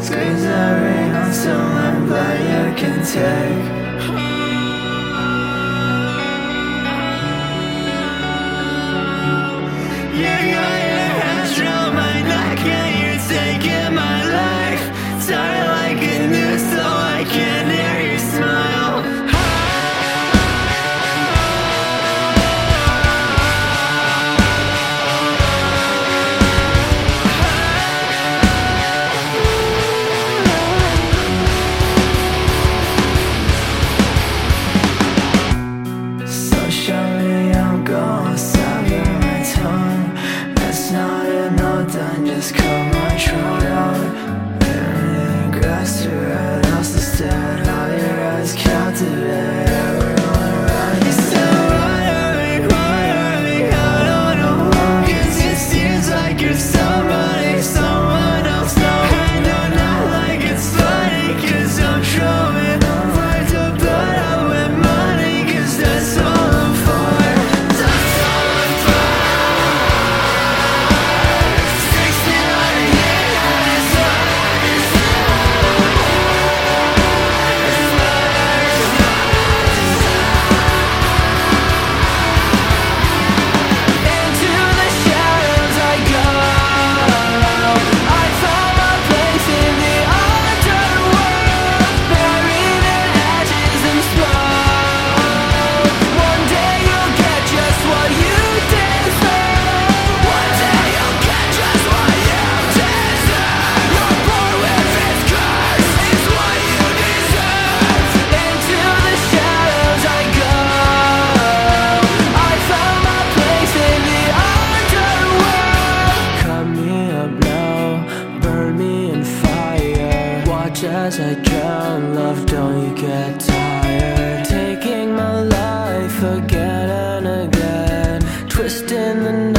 Squeeze that ring on someone, but you can take. You got your hands around my neck and you're taking my life. Tired like a noose so I can't hear you smile. So show me I'm gonna sever my tongue. That's not enough, then just cut my throat out. Burning grass to red house instead. All your eyes captivate everyone around you. So why are we? I don't know. 'Cause it seems like you're someone else. No, I know not like it's funny, 'cause I'm throwing right to blood out with money, 'cause that's all I'm for. That's all I'm for. 69 years. Into the shadows I go. I found my place in the underworld, buried in ashes and smoke. One day you'll get just what you deserve. One day you'll get just what you deserve. You're born with this curse, is what you deserve. Into the shadows I go. I found my place in the underworld. Cut me up now, burn me in fire. Watch as I drown, love, don't you get tired? Taking my life again and again, twisting the